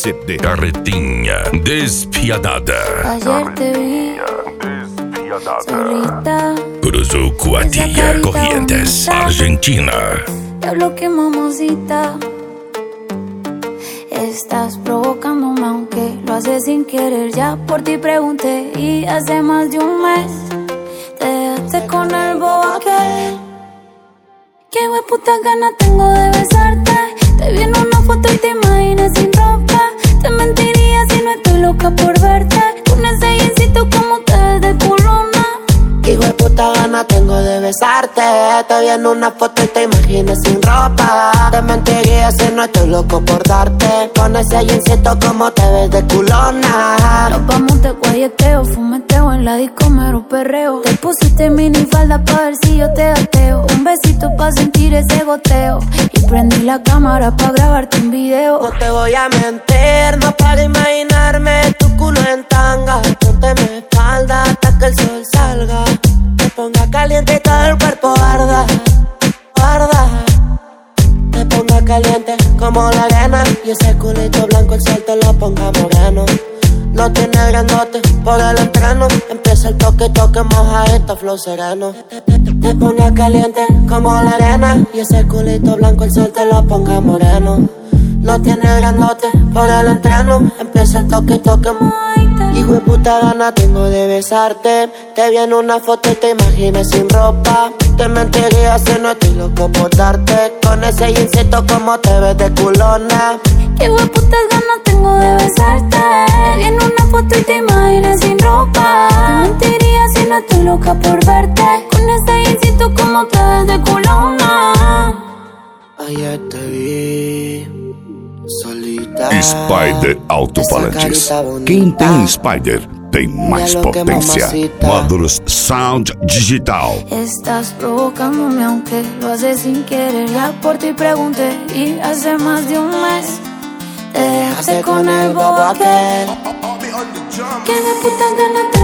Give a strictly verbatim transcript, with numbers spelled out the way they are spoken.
sip de carretinha despiadada. Ayer te vi solita, Cruzou Cuatilla, Corrientes, Argentina. diablo que mamosita. Estás provocándome aunque lo haces sin querer. Ya por ti pregunté y hace más de un mes te dejaste con el bobo aquel. Qué hueputa ganas tengo de besarte. Te vi en una foto y te imaginas sin ropa. Te mentiría si no estoy loca por verte. Con ese jeansito como te ves de culona. Qué hueputa ganas tengo de besarte. Te vi en una foto y te imaginas sin ropa. Te mentiría si no estoy loco por darte. Con ese jeansito como te ves de culona. Nos vamos de guayeteo, fumeteo en la disco mero perreo. Te pusiste mini falda pa' ver si yo te gateo. Un besito pa' sentir ese goteo. Y prendí la cámara pa' grabarte un video. No te voy a mentir, no para imaginarme tu culo en tanga. Ponte mi espalda hasta que el sol salga. Te ponga caliente y todo el cuerpo arda, arda. Te ponga caliente como la arena. Y ese culito blanco el sol te lo ponga moreno. No tiene grandote por el entreno. Empieza el toque, toque, mojadito, flow sereno. Te ponga caliente como la arena. Y ese culito blanco el sol te lo ponga moreno. No tiene grandote por el entreno. Empieza el toque, toque, hijo de puta gana tengo de besarte. Te vi en una foto y te imaginas sin ropa. Te mentiría si no estoy loco por darte. Con ese jeansito como te ves de culona. Qué hueputas ganas tengo de besarte. Te vi en una foto y te imaginas sin ropa. Te mentiría si no estoy loca por verte. Con ese jeansito como te ves de culona. Ayer te vi solita. Spider Alto-Falantes. Quem tem Spider tem mais potência. Módulos Sound Digital. Estás provocándome aunque lo haces sin querer. Ya por ti pregunté y hace más de un mes te dejaste con el bobo aquel. Que de puta ganas te